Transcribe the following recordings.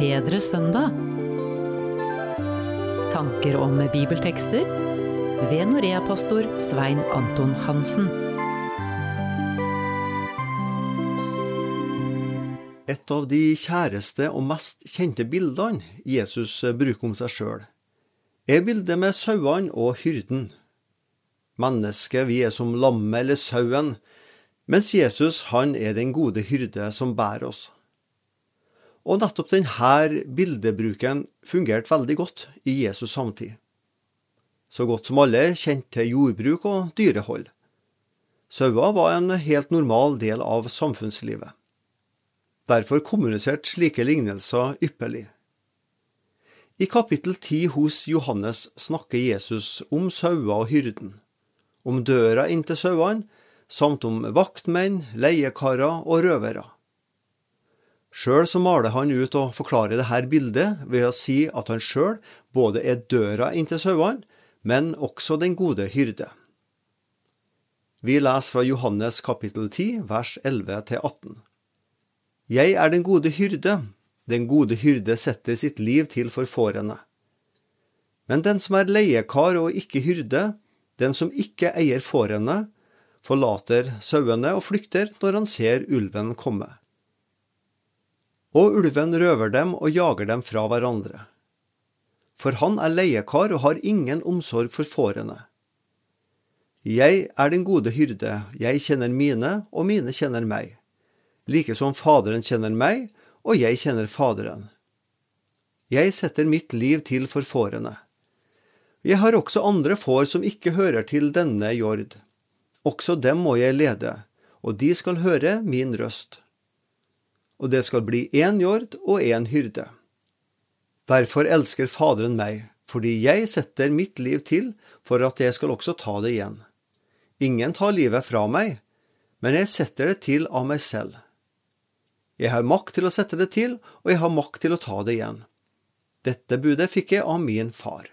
bedre søndag? Tanker om bibeltekster ved Norea-pastor Svein Anton Hansen. Et av de kjæreste og mest kjente bildene Jesus bruker om seg selv, bildet med sauene og hyrden. Mennesket, vi som lammet eller sauen, mens Jesus, han den gode hyrde som bærer oss. Og nettopp denne bildebruken fungerte veldig godt i Jesus samtid. Så godt som alle kjente til jordbruk og dyrehold. Sauer var en helt normal del av samfunnslivet. Derfor kommuniserte slike lignelser ypperlig. I kapittel 10 hos Johannes snakker Jesus om sauer og hyrden, om døra inn til sauene, samt om vaktmenn, leiekarer og røvere. Selv så maler han ut og forklarer dette bildet ved å si at han selv både døra inn til sauene, men også den gode hyrde. Vi leser fra Johannes kapittel 10, vers 11-18. Jeg den gode hyrde. Den gode hyrde setter sitt liv til for fårene. Men den som leiekar og ikke hyrde, den som ikke eier fårene, forlater sauene og flykter når han ser ulven komme. Og ulven røver dem og jager dem fra hverandre. For han leiekar og har ingen omsorg for fårene. Jeg den gode hyrde, jeg kjenner mine, og mine kjenner meg. Like som Faderen kjenner meg, og jeg kjenner Faderen. Jeg setter mitt liv til for fårene. Jeg har også andre får som ikke hører til denne jord. Også dem må jeg lede, og de skal høre min røst. Og det skal bli en jord og en hyrde. Derfor elsker Faderen meg, fordi jeg setter mitt liv til for at jeg skal også ta det igjen. Ingen tar livet fra meg, men jeg setter det til av meg selv. Jeg har makt til å sette det til, og jeg har makt til å ta det igjen. Dette budet fikk jeg av min far.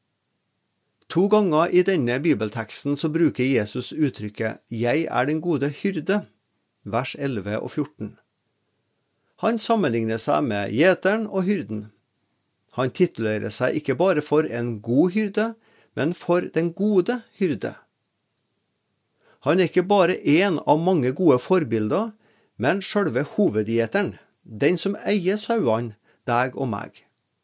2 ganger i denne bibelteksten så bruker Jesus uttrykket «Jeg den gode hyrde», vers 11 og 14. Han sammenligner seg med gjeteren og hyrden. Han titulerer seg ikke bare for en god hyrde, men for den gode hyrde. Han ikke bare en av mange gode forbilder, men selve hovedgjeteren, den som eier sauene, deg og meg.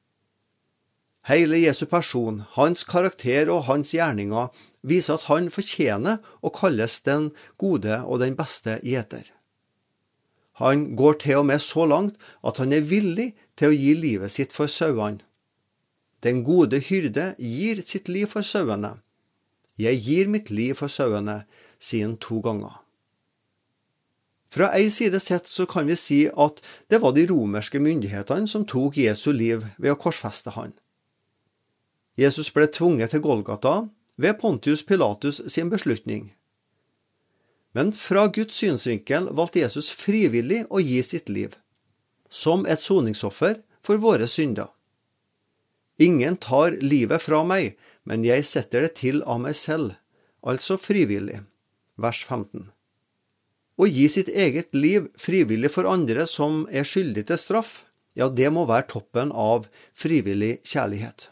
Hele Jesu person, hans karakter og hans gjerninger viser at han fortjener å kalles den gode og den beste gjeter. Han går til og med så langt at han villig til å gi livet sitt for sauene. Den gode hyrde gir sitt liv for sauene. Jeg gir mitt liv for sauene, sier han 2 ganger. Fra en side sett så kan vi si at det var de romerske myndighetene som tok Jesu liv ved å korsfeste han. Jesus ble tvunget til Golgata ved Pontius Pilatus sin beslutning. Men fra Guds synsvinkel valgte Jesus frivillig å gi sitt liv, som et soningsoffer for våre synder. Ingen tar livet fra meg, men jeg setter det til av meg selv, altså frivillig. Vers 15. Å gi sitt eget liv frivillig for andre som skyldig til straff, ja, det må være toppen av frivillig kjærlighet.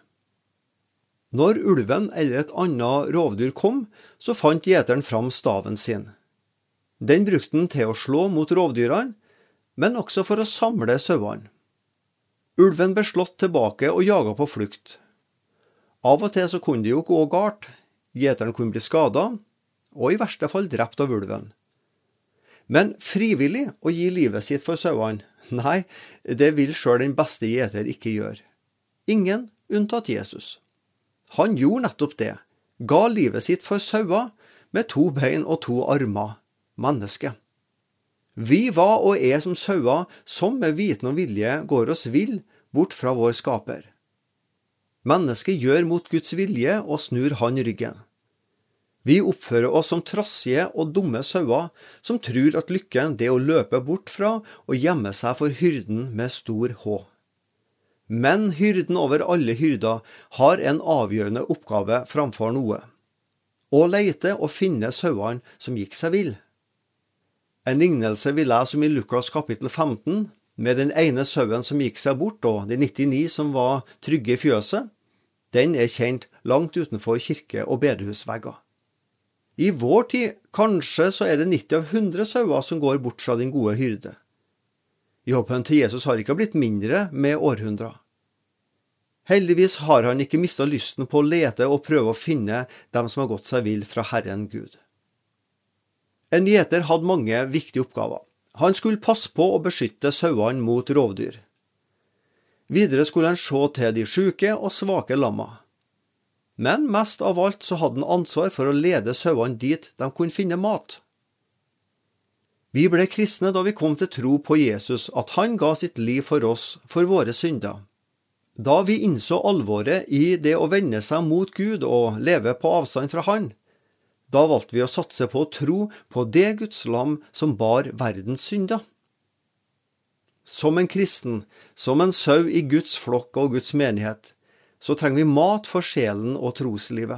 Når ulven eller et annet rovdyr kom, så fant gjeteren fram staven sin. Den brukte den til å slå mot rovdyrene, men også for å samle sauene. Ulven ble slått tilbake og jaget på flukt. Av og til så kunne det jo gå galt, gjeteren kunne bli skadet, og i verste fall drept av ulven. Men frivillig å gi livet sitt for sauene, nei, det vil selv den beste gjeter ikke gjøre. Ingen unntatt Jesus. Han gjorde nettopp det, ga livet sitt for sauer med 2 bein og 2 armer, menneske. Vi var og som sauer som med viten og vilje går oss vill bort fra vår skaper. Mennesket gjør mot Guds vilje og snur han ryggen. Vi oppfører oss som trassige og dumme sauer som tror at lykken det å løpe bort fra og gjemme seg for hyrden med stor H. Men hyrden over alle hyrder har en avgjørende oppgave framfor noe. Å lete og finne sauene som gikk seg vill. En lignelse vi leser om i Lukas kapittel 15, med den ene sauen som gikk seg bort, og de 99 som var trygge i fjøset, den er kjent langt utenfor kirke- og bedehusvegger. I vår tid kanskje så er det 90 av 100 sauer som går bort fra den gode hyrde. Jobben til Jesus har ikke blitt mindre med århundrer. Heldigvis har han ikke mistet lysten på å lete og prøve å finne dem som har gått seg vill fra Herren Gud. En gjeter hadde mange viktige oppgaver. Han skulle passe på å beskytte sauene mot rovdyr. Videre skulle han se til de syke og svake lamma. Men mest av alt så hadde han ansvar for å lede sauene dit de kunne finne mat. Vi ble kristne da vi kom til tro på Jesus, at han ga sitt liv for oss, for våre synder. Da vi innså alvoret i det å vende seg mot Gud og leve på avstand fra han, da valgte vi å satse på å tro på det Guds lam som bar verdens synder. Som en kristen, som en sau i Guds flokk og Guds menighet, så trenger vi mat for sjelen og troslivet.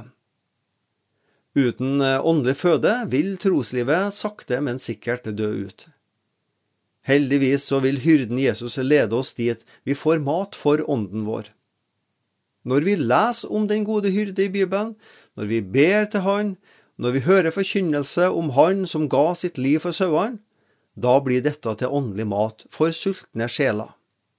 Uten åndelig føde vil troslivet sakte, men sikkert dø ut. Heldigvis så vil hyrden Jesus lede oss dit vi får mat for ånden vår. Når vi leser om den gode hyrde i Bibelen, når vi ber til han, når vi hører forkynnelse om han som ga sitt liv for sauene, da blir dette til åndelig mat for sultne sjeler.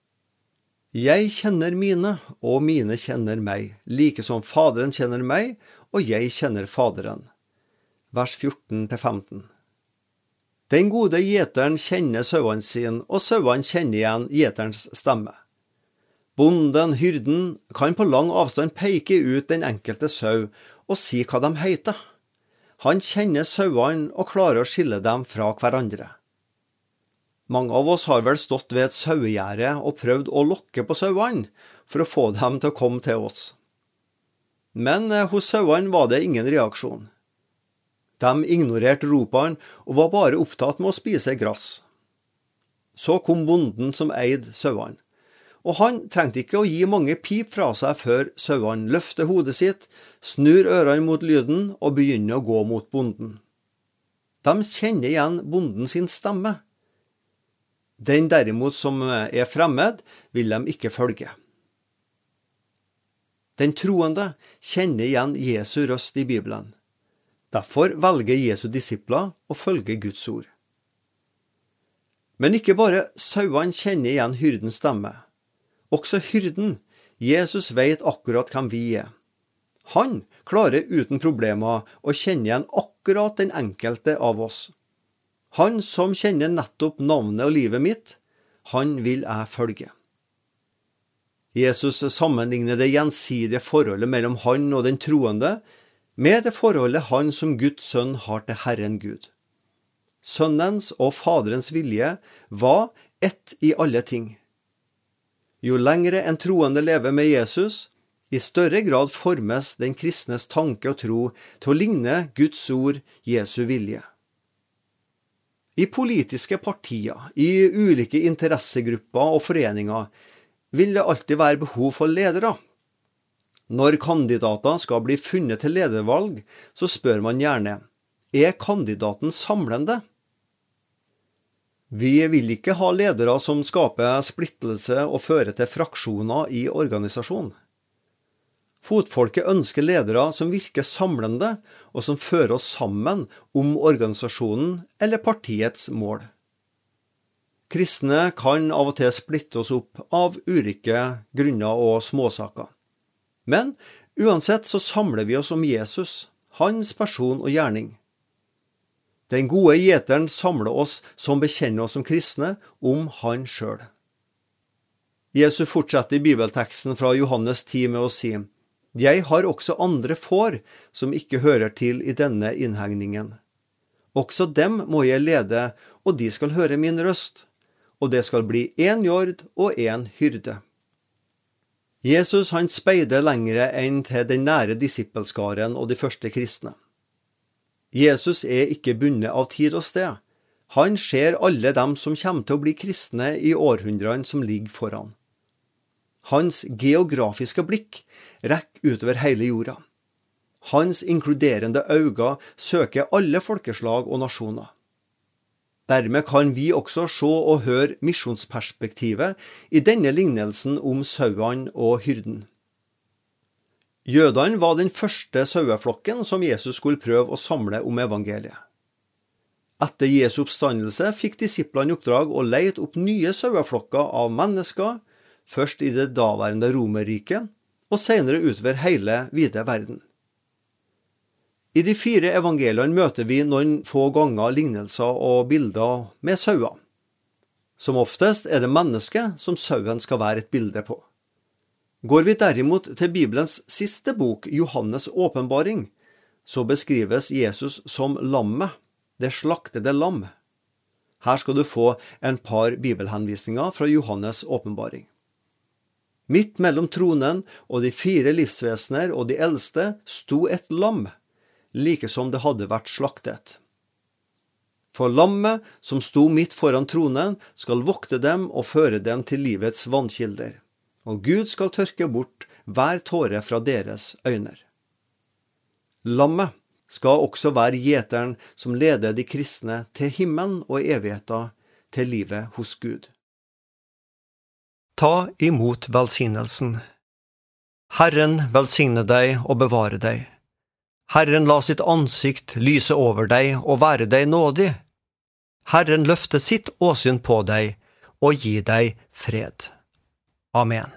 Jeg kjenner mine, og mine kjenner meg, like som Faderen kjenner meg, og jeg kjenner Faderen. Vers 14-15. Den gode gjeteren kjenner sauene sin, og sauene kjenner igjen gjeterens stemme. Bonden, hyrden, kan på lang avstand peke ut den enkelte sau og si hva de heter. Han kjenner sauene og klarer å skille dem fra hverandre. Mange av oss har vel stått ved et sauegjerde og prøvd å lokke på sauene for å få dem til å komme til oss. Men hos sauene var det ingen reaksjon. De ignorerte ropene og var bare opptatt med å spise gress. Så kom bonden som eide sauene, og han trengte ikke å gi mange pip fra seg før sauene løfter hodet sitt, snur ørene mot lyden og begynner å gå mot bonden. De kjenner igjen bonden sin stemme. Den derimot som er fremmed, vil de ikke følge. Den troende kjenner igjen Jesu røst i Bibelen. Derfor velger Jesu disipler å følge Guds ord. Men ikke bare sauene kjenner igjen hyrdens stemme. Også hyrden, Jesus vet akkurat hvem vi er. Han klarer uten problemer å kjenne igjen akkurat den enkelte av oss. Han som kjenner nettopp navnet og livet mitt, han vil jeg følge. Jesus sammenligner det gjensidige forholdet mellom han og den troende med det forholdet han som Guds sønn har til Herren Gud. Sønnens og Faderens vilje var ett i alle ting. Jo lengre en troende lever med Jesus, i større grad formes den kristnes tanke og tro til å ligne Guds ord, Jesu vilje. I politiske partier, i ulike interessegrupper og foreninger vil det alltid være behov for ledere. Når kandidater skal bli funnet til ledervalg, så spør man gjerne, er kandidaten samlende? Vi vil ikke ha ledere som skaper splittelse og fører til fraksjoner i organisasjonen. Fotfolket ønsker ledere som virker samlende, og som fører oss sammen om organisasjonen eller partiets mål. Kristne kan av og til splitte oss opp av ulike grunner og småsaker. Men uansett så samler vi oss om Jesus, hans person og gjerning. Den gode gjeteren samler oss som bekjenner oss som kristne om han selv. Jesus fortsetter i bibelteksten fra Johannes 10 med å si, «Jeg har også andre får som ikke hører til i denne innhegningen. Også dem må jeg lede, og de skal høre min røst, og det skal bli en jord og en hyrde.» Jesus han speider lengre enn til den nære disippelskaren og de første kristne. Jesus er ikke bundet av tid og sted. Han ser alle dem som kommer til å bli kristne i århundrene som ligger foran. Hans geografiske blikk rekker utover hele jorda. Hans inkluderende øyne søker alle folkeslag og nasjoner. Dermed kan vi også se og høre misjonsperspektivet i denne lignelsen om sauene og hyrden. Jødene var den første saueflokken som Jesus skulle prøve å samle om evangeliet. Etter Jesu oppstandelse fikk disiplene i oppdrag å lete opp nye saueflokker av mennesker, først i det daværende Romerriket, og senere utover hele vide verden. I de 4 evangeliene møter vi noen få ganger lignelser og bilder med sauer. Som oftest er det mennesket som sauen skal være et bilde på. Går vi derimot til Bibelens siste bok, Johannes åpenbaring, så beskrives Jesus som lammet, det slaktede lam. Her skal du få en par bibelhenvisninger fra Johannes åpenbaring. Midt mellom tronen og de 4 livsvesener og de eldste sto et lam, like som det hadde vært slaktet. For lammet som sto midt foran tronen skal vokte dem og føre dem til livets vannkilder, og Gud skal tørke bort hver tåre fra deres øyne. Lammet skal også være gjeteren som leder de kristne til himmelen og evigheten, til livet hos Gud. Ta imot velsignelsen. Herren velsigne deg og bevare deg. Herren la sitt ansikt lyse over deg og være deg nådig. Herren løfte sitt åsyn på deg og gi deg fred. Amen.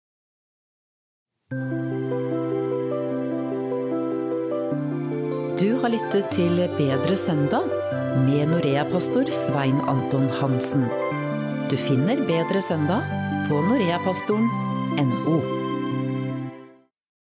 Du har lyttet til Bedre søndag med Norea-pastor Svein Anton Hansen. Du finner Bedre søndag på noreapastoren.no.